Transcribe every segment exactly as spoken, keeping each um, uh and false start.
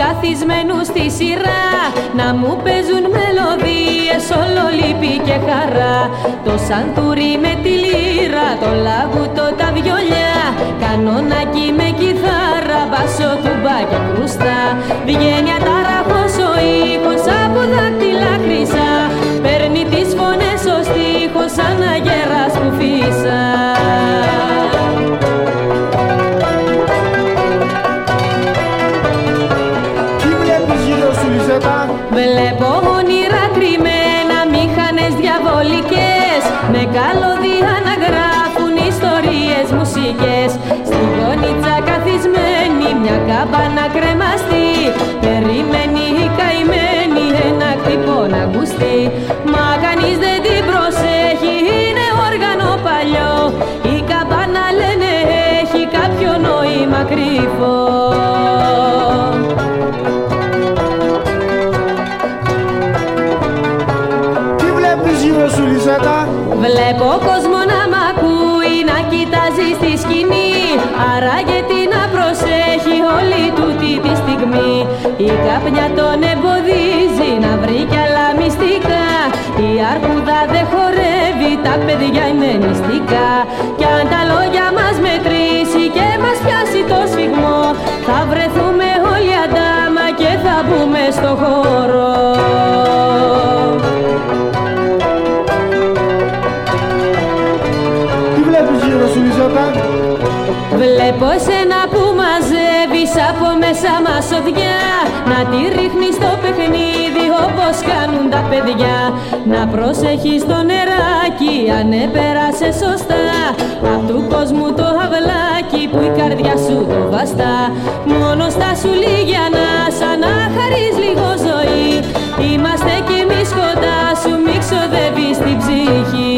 καθισμένους στη σειρά να μου παίζουν μελωδίες, όλο λύπη και χαρά. Το σαντούρι με τη λύρα, το λαγούτο, τα βιολιά, κανονάκι με κιθάρα, μπάσο, τούμπα και κρούστα. Βγαίνει ατάραχος ο ήχος από δάκτυλα χρυσά, παίρνει τις φωνές ο στίχος σαν αγέρας που φύσα. Βλέπω όνειρα κρυμμένα, μήχανες διαβολικές, με καλώδια να γράφουν ιστορίες, μουσικές. Στη γωνίτσα καθισμένη, μια κάμπανα κρεμαστή, περιμένει η καημένη ένα χτυπώ να ακουστεί. Μα κανείς δεν την προσέχει, είναι όργανο παλιό, η καμπάνα λένε έχει κάποιο νόημα κρυφό. Βλέπω κόσμο να μ' ακούει, να κοιτάζει στη σκηνή, άραγε τι να προσέχει όλη τούτη τη στιγμή. Η καπνιά τον εμποδίζει να βρει κι άλλα μυστικά, η αρκούδα δεν χορεύει, τα παιδιά είναι νηστικά. Κι αν τα λόγια μας μετρήσει και μας πιάσει το σφιγμό, θα βρεθούμε όλοι αντάμα και θα μπούμε στο χώρο. Βλέπω εσένα που μαζεύεις από μέσα μας οδιά, να τη ρίχνεις στο παιχνίδι όπως κάνουν τα παιδιά. Να προσέχεις το νεράκι αν έπερασε σωστά, απ' του κόσμου το αυλάκι που η καρδιά σου το βαστά. Μόνο στα σου λίγια ανάσα να χαρείς λίγο ζωή, είμαστε κι εμείς κοντά σου, μη ξοδεύεις την ψυχή.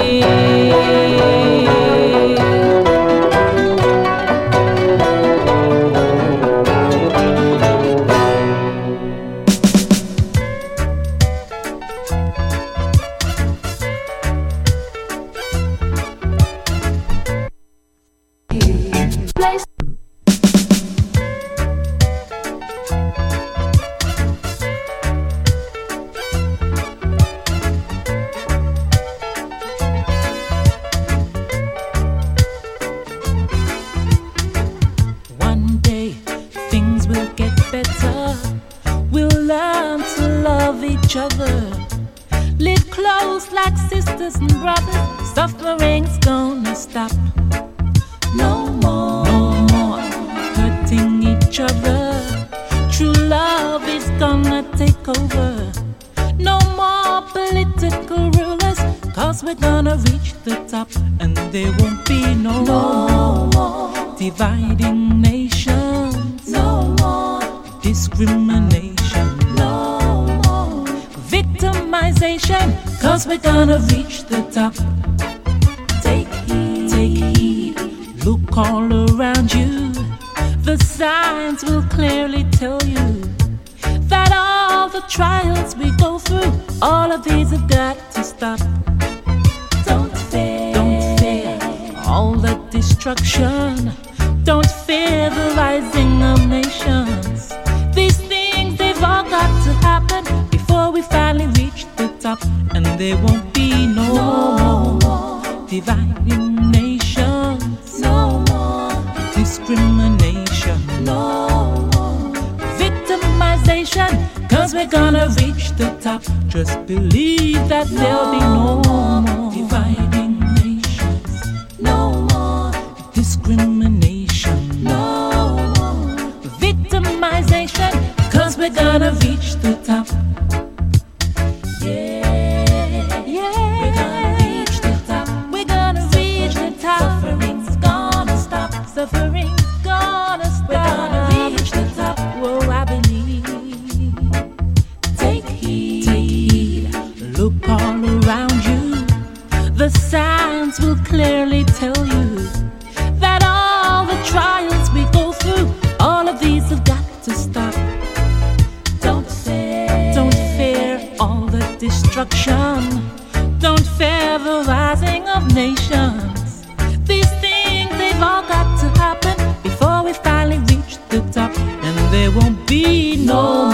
There won't be no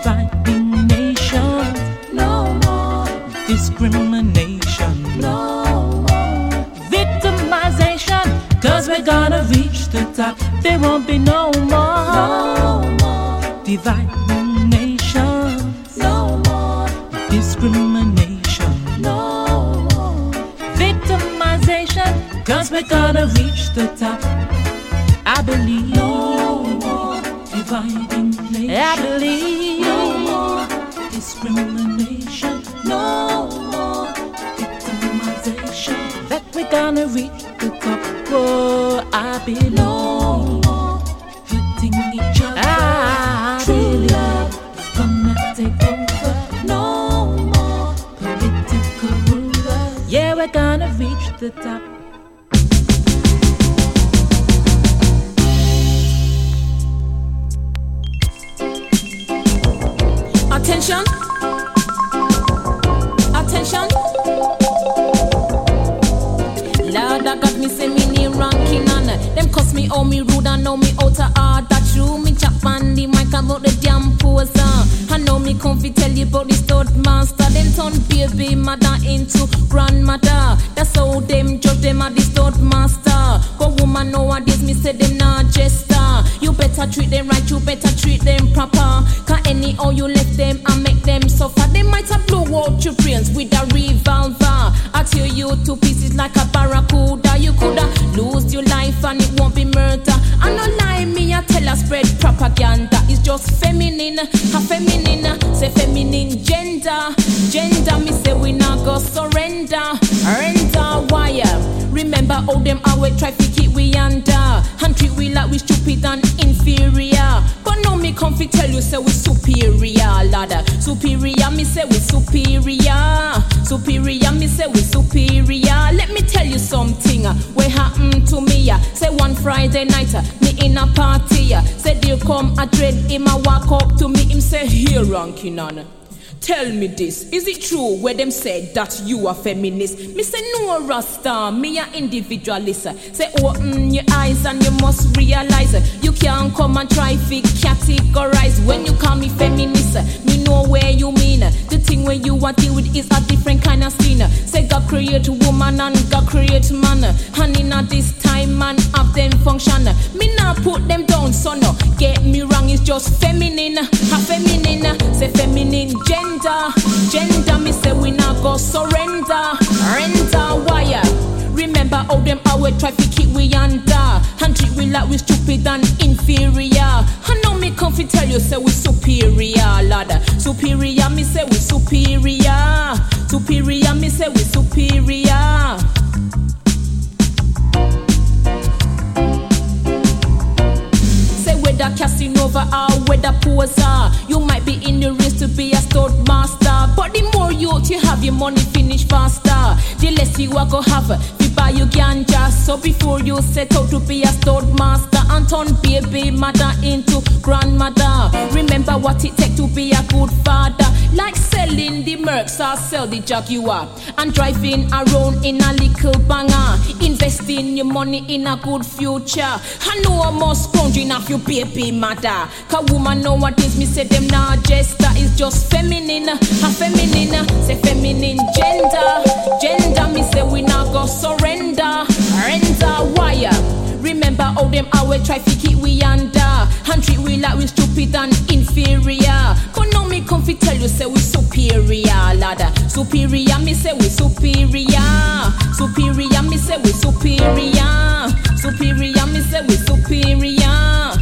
dividing nations. No more discrimination. No more victimization. Cause we're gonna reach the top. There won't be no more, no more dividing nations. No more discrimination. No more victimization. Cause we're gonna reach the top. I believe no more dividing nations. I believe no more discrimination. No more victimization. That we're gonna reach the top. Oh, I believe no more hurting each other. I True believe love is gonna take over. No more political rulers. Yeah, we're gonna reach the top. Attention, attention. Lord, I got me say me name ranking on. Them cuss me, oh me rude, and know me out of order. True, me chap on the mic about the damn poser. I know me comfy tell you about the stud master. Them turn baby mother into grandmother. That's how them judge them at the stud master. But woman nowadays me say them not jester. You better treat them right, you better treat them proper. Cause anyhow you left them and make them suffer. They might have blow out your brains with a revolver. I tear you to pieces like a barracuda. You coulda lose your life and it won't be murder. I no lie, me I tell her spread propaganda. It's just feminine, a feminine, say feminine gender. Gender, me say we not go surrender. Render wire. Remember how them always try to keep we under and treat we like we stupid and inferior. But now me come fi tell you say we superior, ladder. Superior, me say we superior. Superior, me say we superior. Let me tell you something. What happened to me? Say one Friday night, me in a party. Say there come a dread, him a walk up to me. Him say, here ranking on. Tell me this, is it true where them said that you are feminist? Me say no Rasta, me a individualist. Say open your eyes and you must realize you can't come and try to categorize. When you call me feminist, me know where you mean. The thing where you want deal with is a different kind of scene. Say God create woman and God create man. And in a this time man have them function. Me not put them down, so no, get me wrong, it's just feminine. A feminine, say feminine gender. Gender, me say we not go surrender. Render wire. Remember how them always try to keep we under and treat we like we stupid and inferior. I know me come fi tell you say we superior, ladder. Superior, me say we superior. Superior, me say we superior. Whether Casanova or whether poser, you might be in the race to be a stud master. But the more youth you have, your money finish faster. The less you are gonna have, we buy you ganja. So before you set out to be a stud master and turn baby mother into grandmother, remember what it takes to be a good father. Like selling the Mercs or sell the Jaguar and driving around in a little banger. Investing your money in a good future. I know I'm more sponging off your baby mother. Cause woman nowadays me say them not jester. It's just feminine, a feminine, say feminine gender. Gender, me say we not go surrender. Render wire. Remember how them always try to keep we under and treat we like we stupid and inferior. But now me come fi tell you say we superior, ladder. Superior, me say we superior. Superior, me say we superior. Superior, me say we superior.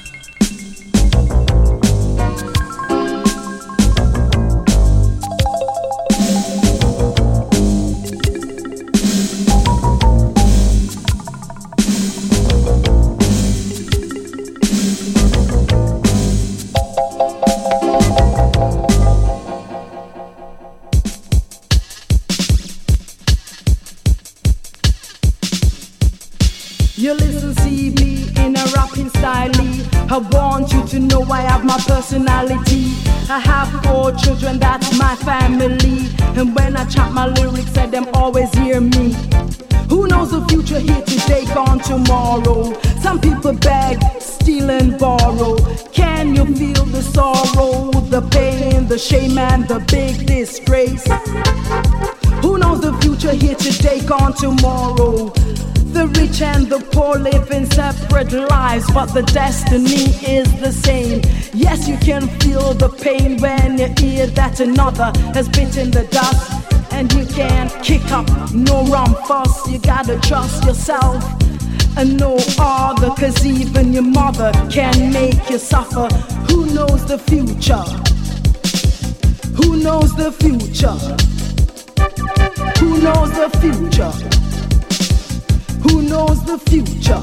You listen, see me in a rapping style. I want you to know I have my personality. I have four children, that's my family. And when I chant my lyrics, let them always hear me. Who knows the future here today, gone tomorrow? Some people beg, steal and borrow. Can you feel the sorrow? the pain, the shame and the big disgrace? Who knows the future here today, gone tomorrow? The rich and the poor live in separate lives, but the destiny is the same. Yes, you can feel the pain when you hear that another has bitten the dust. And you can't kick up no rum fuss, you gotta trust yourself and no other, cause even your mother can make you suffer. Who knows the future? Who knows the future? Who knows the future? Who knows the future?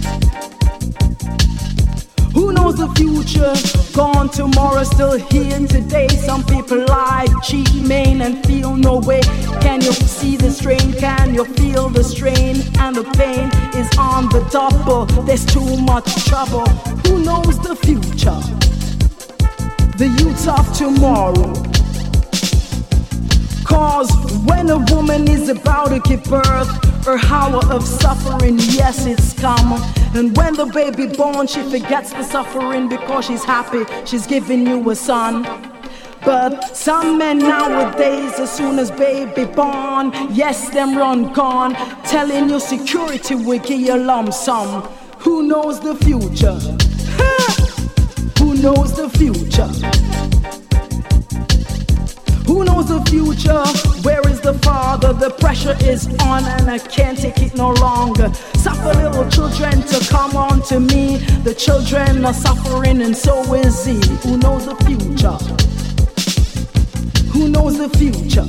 Who knows the future? Gone tomorrow, still here today. Some people lie, cheat, main, and feel no way. Can you see the strain? Can you feel the strain? And the pain is on the double. There's too much trouble. Who knows the future? The youth of tomorrow. Cause when a woman is about to give birth, her hour of suffering, yes, it's come. And when the baby born, she forgets the suffering because she's happy she's giving you a son. But some men nowadays, as soon as baby born, yes, them run gone, telling you security will give you a lump sum. Who knows the future? Who knows the future? Who knows the future? Where is the father? The pressure is on and I can't take it no longer. Suffer little children to come on to me. The children are suffering and so is he. Who knows the future? Who knows the future?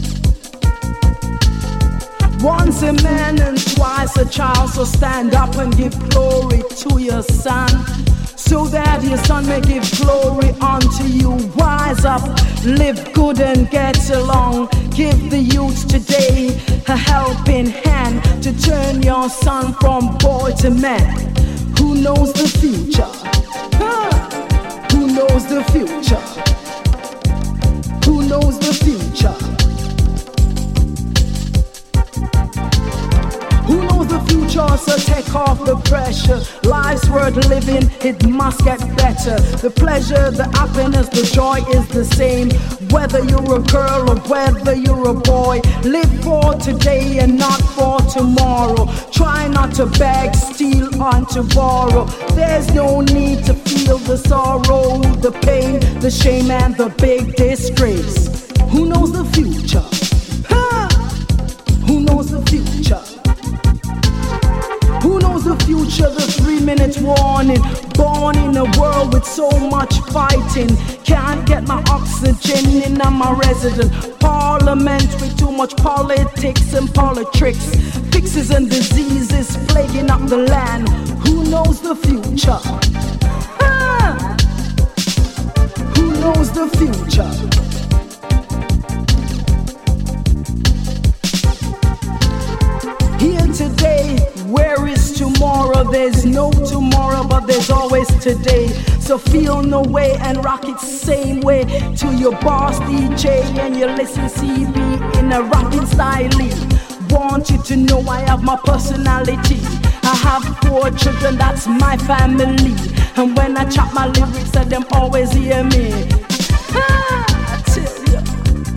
Once a man and twice a child, so stand up and give glory to your son, so that your son may give glory unto you. Wise up, live good and get along. Give the youth today a helping hand to turn your son from boy to man. Who knows the future? Huh? Who knows the future? Who knows the future? Who knows the future? So take off the pressure. Life's worth living, it must get better. The pleasure, the happiness, the joy is the same. Whether you're a girl or whether you're a boy, live for today and not for tomorrow. Try not to beg, steal, or to borrow. There's no need to feel the sorrow, the pain, the shame, and the big disgrace. Who knows the future? Ha! Who knows the future? Who knows the future? The three minute warning. Born in a world with so much fighting. Can't get my oxygen in my resident parliament with too much politics and politics. Fixes and diseases plaguing up the land. Who knows the future? Ah! Who knows the future? Here today, where is tomorrow? There's no tomorrow, but there's always today. So feel no way and rock it same way to your boss D J and you listen C B in a rockin' style. Want you to know I have my personality. I have four children, that's my family. And when I chop my lyrics, let them always hear me. Ah, I tell you.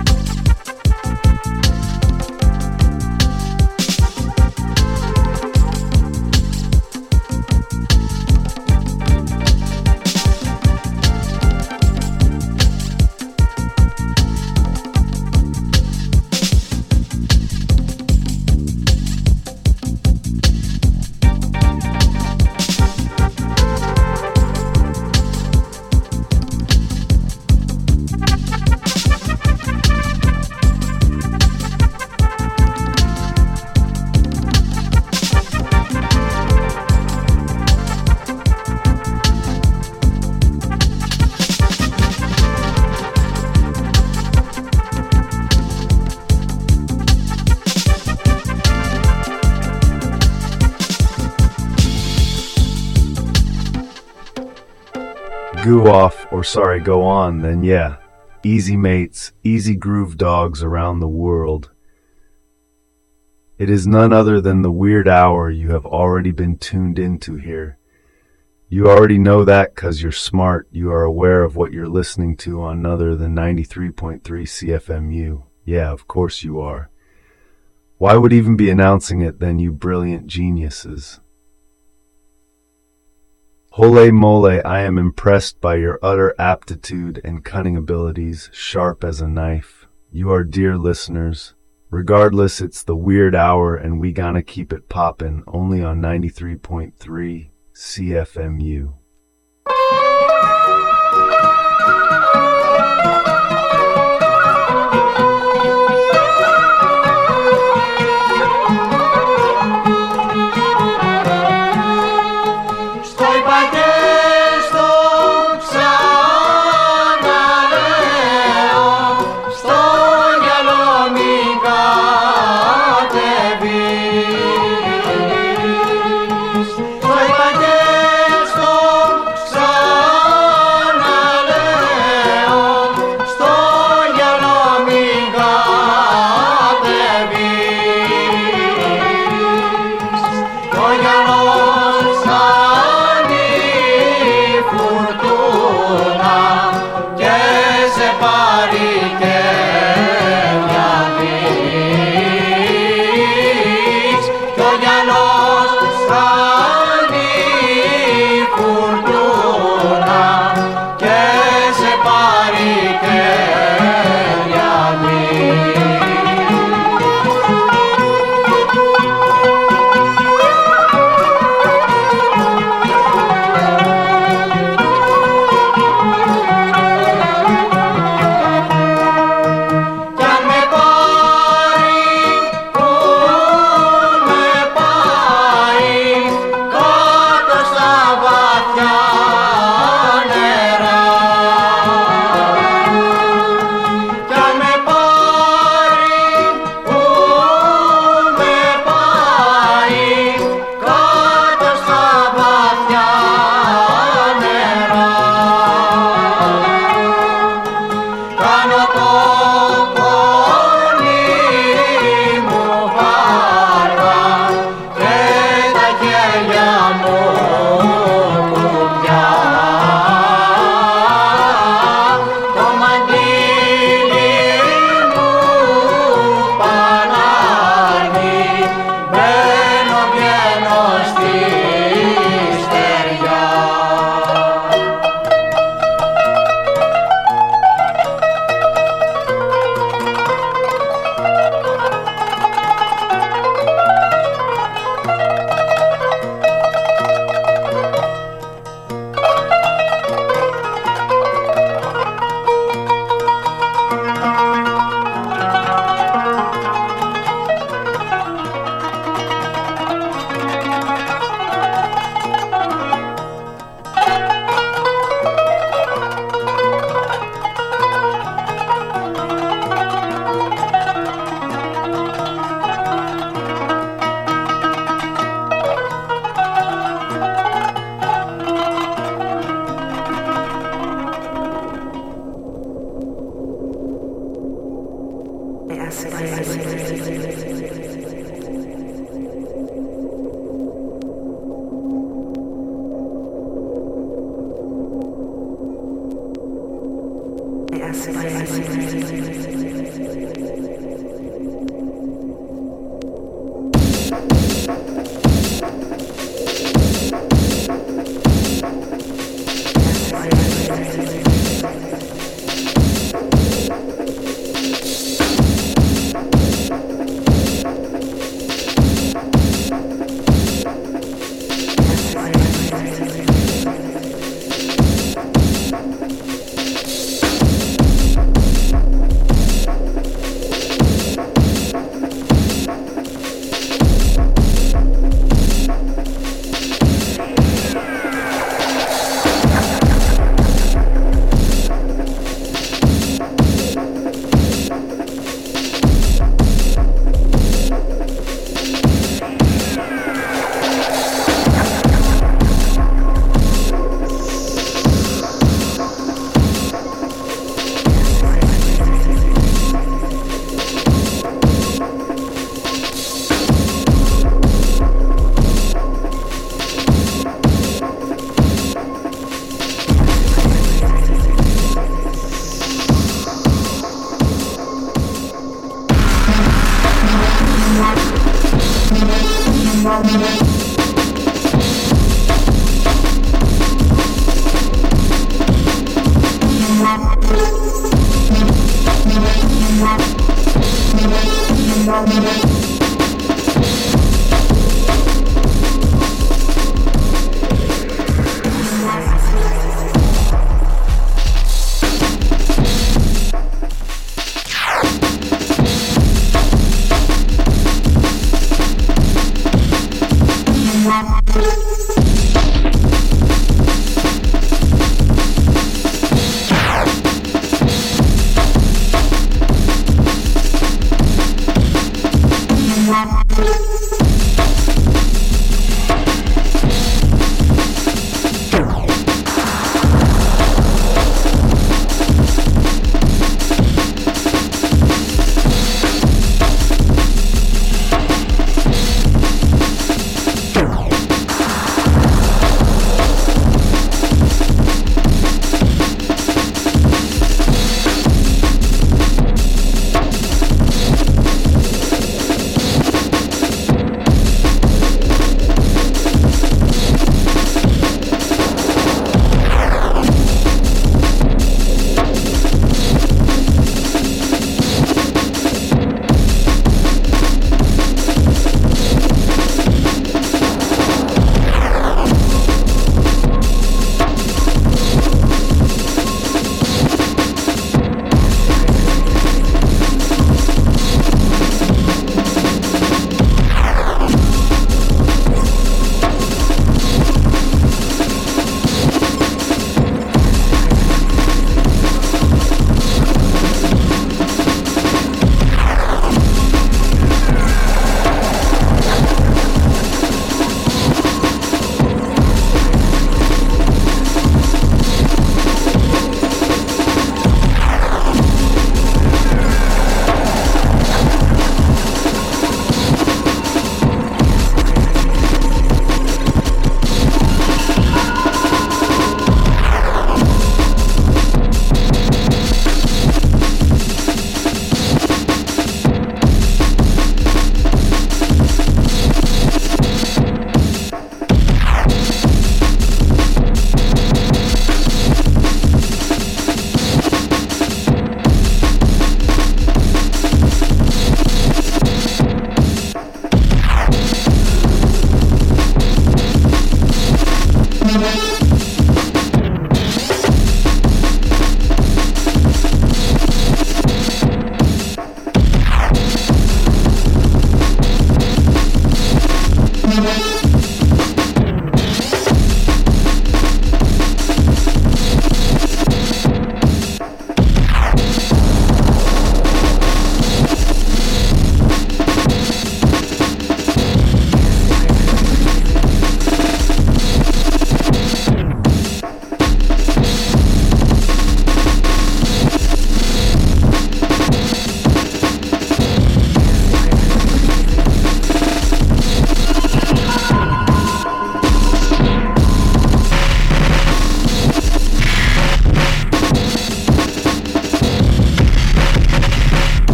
Go off, or sorry, go on, then yeah. Easy mates, easy groove dogs around the world. It is none other than the weird hour you have already been tuned into here. You already know that because you're smart. You are aware of what you're listening to on other than ninety-three point three C F M U. Yeah, of course you are. Why would even be announcing it then, you brilliant geniuses? Hole mole, I am impressed by your utter aptitude and cunning abilities, sharp as a knife. You are dear listeners. Regardless, it's the weird hour and we gonna keep it poppin' only on ninety-three point three C F M U.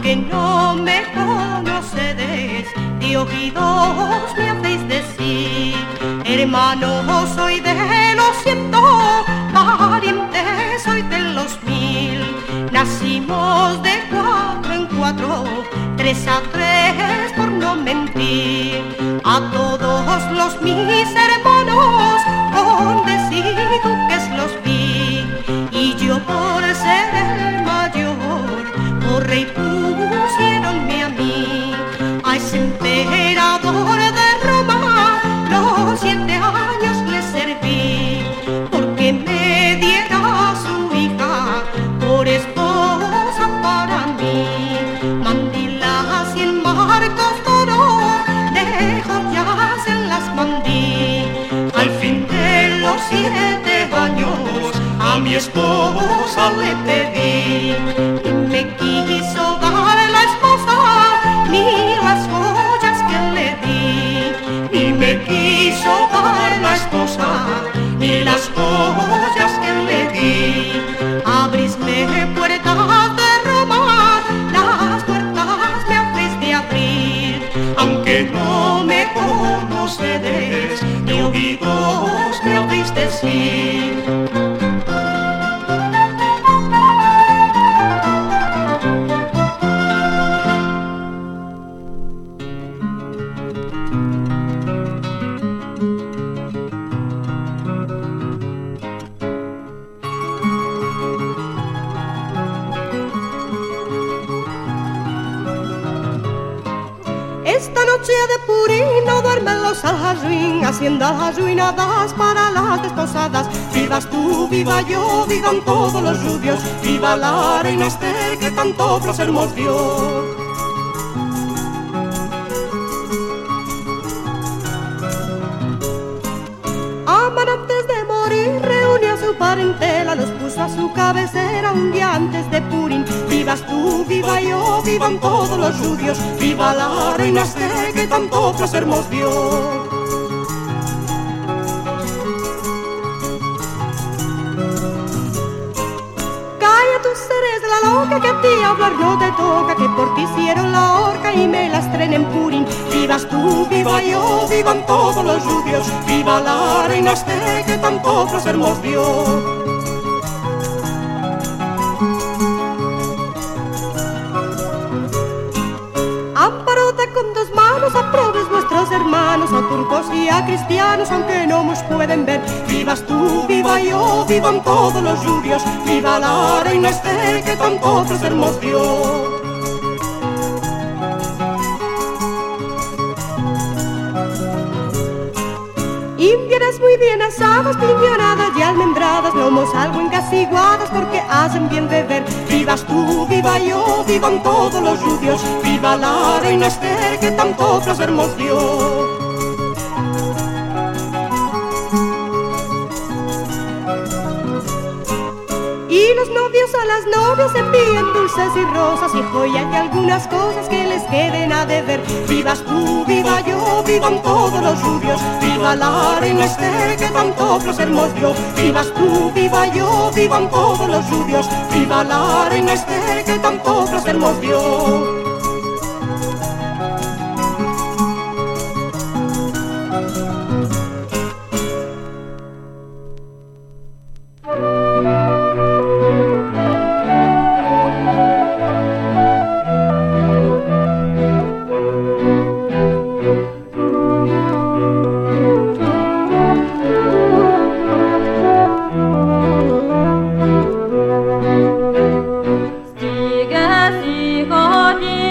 aunque no me conocedes, de oídos me hacéis decir, hermano soy de los ciento, pariente soy de los mil, nacimos de cuatro en cuatro, tres a tres por no mentir, a todos los mis hermanos condes y duques los vi, y yo por ser el mayor, por rey pusieronme a mí, a ese emperador de Roma los siete años le serví, porque me diera su hija por esposa para mí, mandilas y en marcos d'oro, de joyas en las mandí, al fin de los siete años a mi esposa le pedí, y me quiso dar la esposa ni las joyas que le di, ni me quiso dar la esposa ni las joyas que le di, abrisme puertas de Roma, las puertas me hacéis de abrir, aunque no me conocedes, de oídos me hacéis decir. Esta noche de Purín no duermen los Alhajuin, haciendo alhajuinadas para las desposadas. Vivas tú, viva yo, vivan todos los rubios, viva la reina Esther que tanto placer nos dio. Antes de morir reunió a su parentela, los puso a su cabecera un día antes de Purín. Vivas tú, viva yo, vivan todos los judíos, viva la reina Esther que tanto placer nos dio. Tú serás la loca que a ti hablar no te toca, que por ti hicieron la horca y me la estrenen en Purín. Vivas tú, viva yo, vivan todos los judíos, viva la reina Esther que tanto placer nos dio. Amparote con dos manos, aprobes vuestros hermanos, a turcos y a cristianos, aunque no nos pueden ver. Vivas tú, viva yo, vivan todos los judíos, viva la reina Esther que tanto placer nos dio. Indias muy bien asadas, piñonadas y almendradas, lomos algo encasiguadas porque hacen bien beber. Vivas tú, viva yo, vivan todos los judíos, viva la reina Esther que tanto placer nos dio. Y los novios a las novias envían dulces y rosas y joyas y algunas cosas que les queden a deber. Vivas tú, viva yo, vivan todos los judíos, viva la reina Esther que tanto placer nos dio. Vivas tú, viva yo, vivan todos los judíos, viva la reina Esther que tanto placer nos dio. Stiga si hodin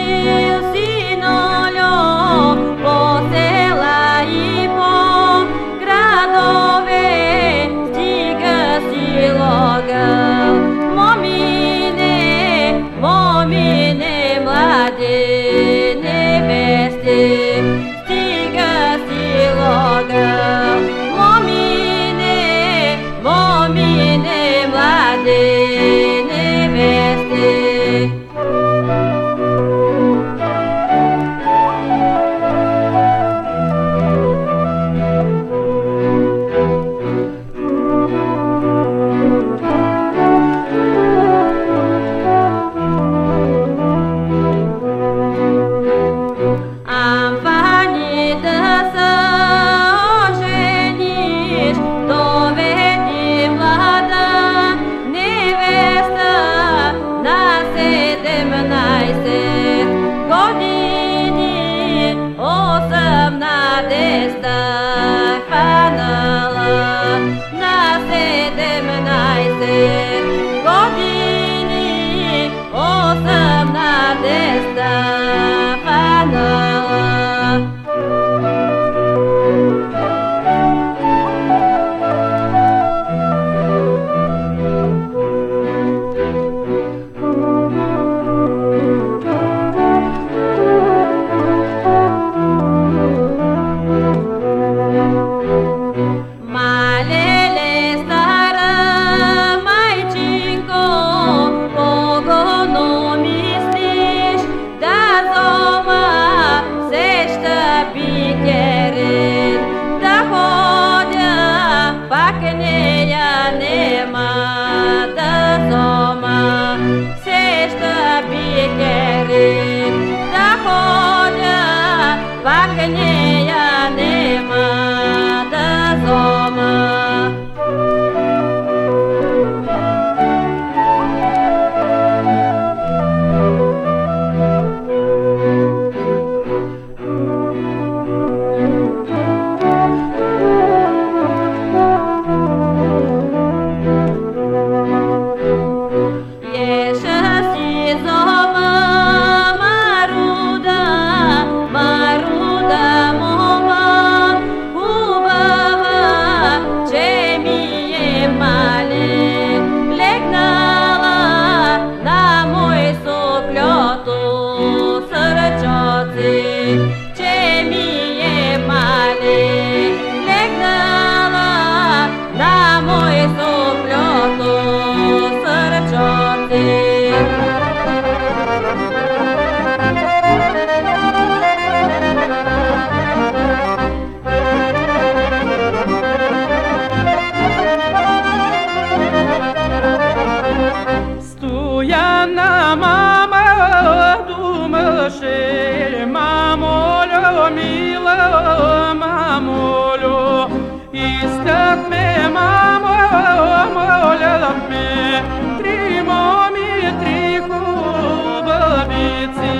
mama думаше, мамолю, мила, мамолю, искат ме, мамо, молят ме, три моми, три хубавици.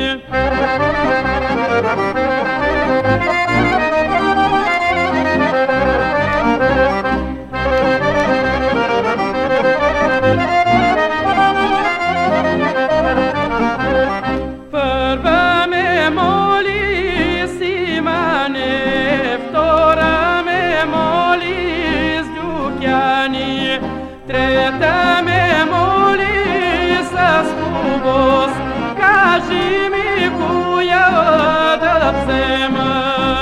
Първа ме моли Симане, втора ме моли с Дюкяни, трета ме моли с Хубост. Кажи ми коя да взема.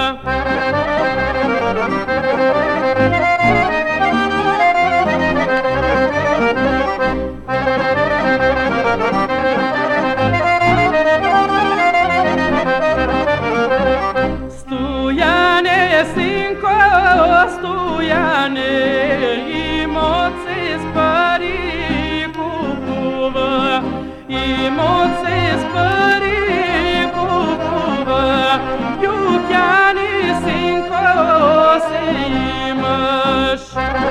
Стояне, синко, стояне, имот се с пари купува, имот се с пари купува, Дюкяни, синко, се имаш.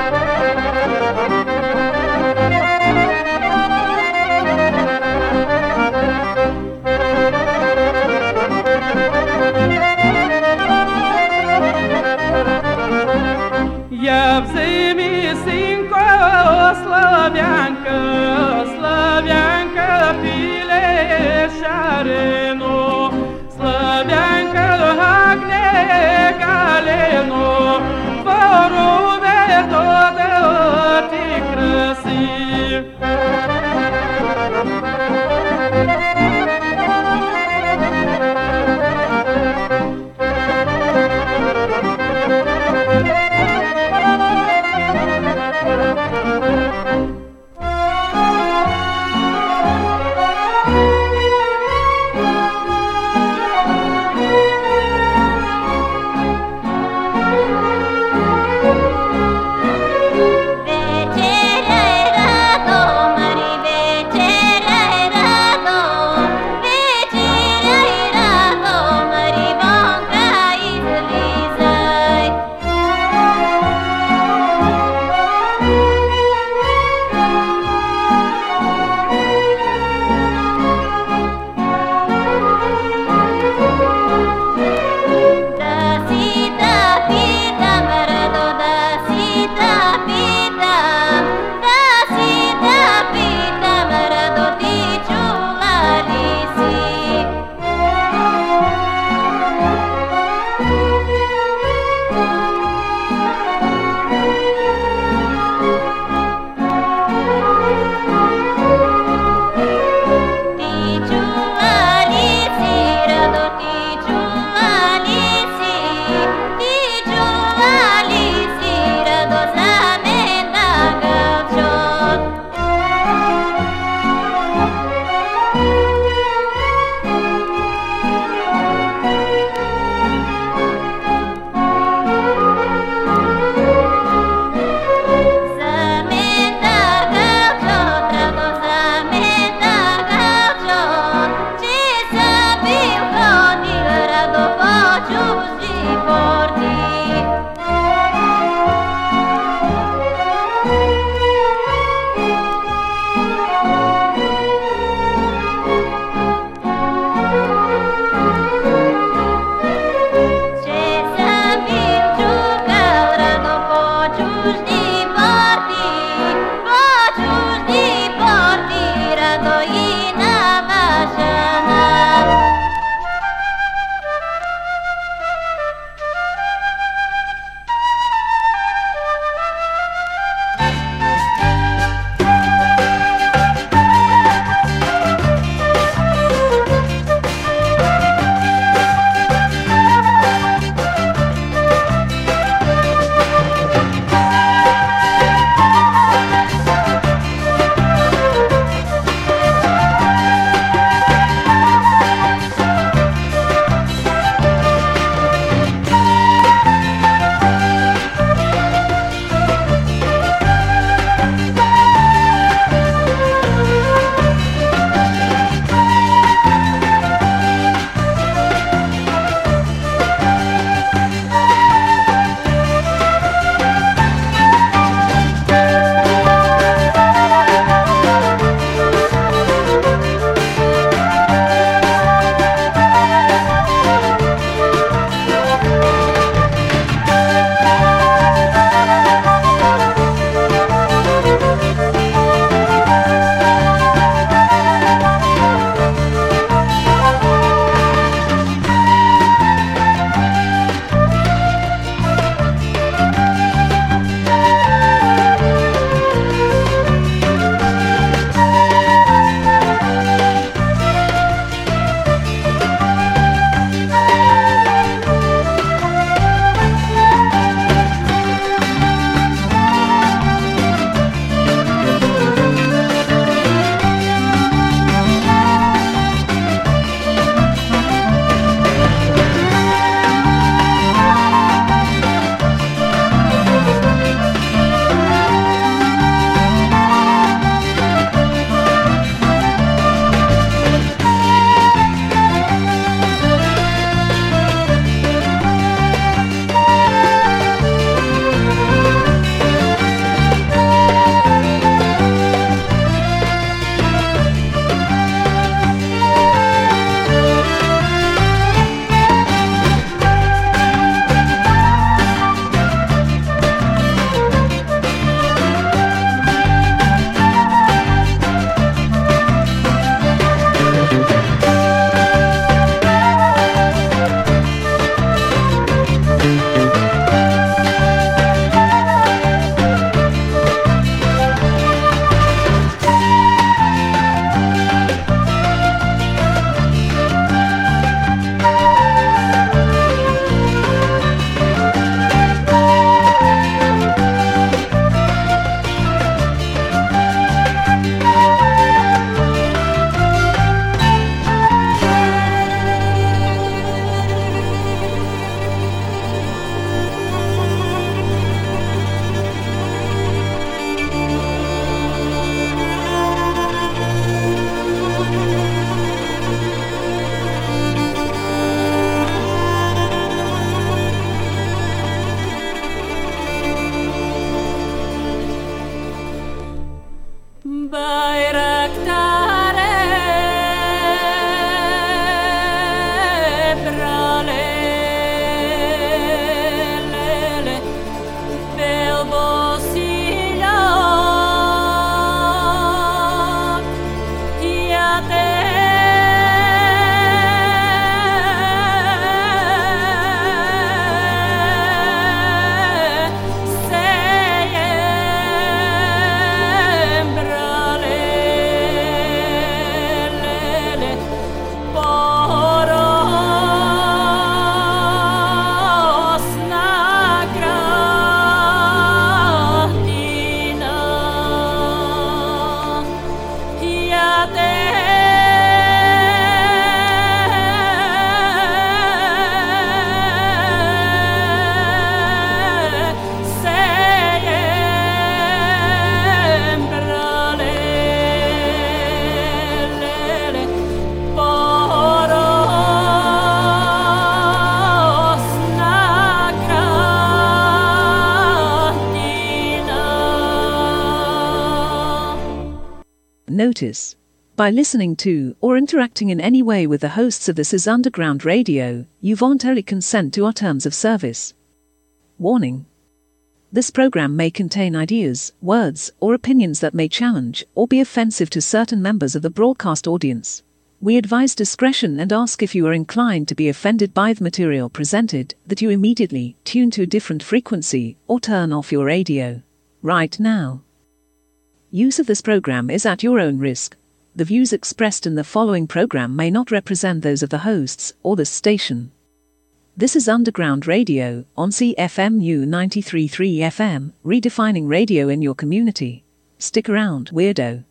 Я вземи, синко, славянка, славянка пиле шарено, славянка агне галено, воровето да ти краси. notice. By listening to or interacting in any way with the hosts of This Is Underground Radio, you voluntarily consent to our terms of service. Warning. This program may contain ideas, words, or opinions that may challenge or be offensive to certain members of the broadcast audience. We advise discretion and ask if you are inclined to be offended by the material presented, that you immediately tune to a different frequency or turn off your radio right now. Use of this program is at your own risk. The views expressed in the following program may not represent those of the hosts or the station. This is Underground Radio on C F M U ninety-three point three F M, redefining radio in your community. Stick around, weirdo.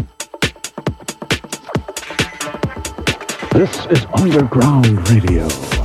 This is Underground Radio.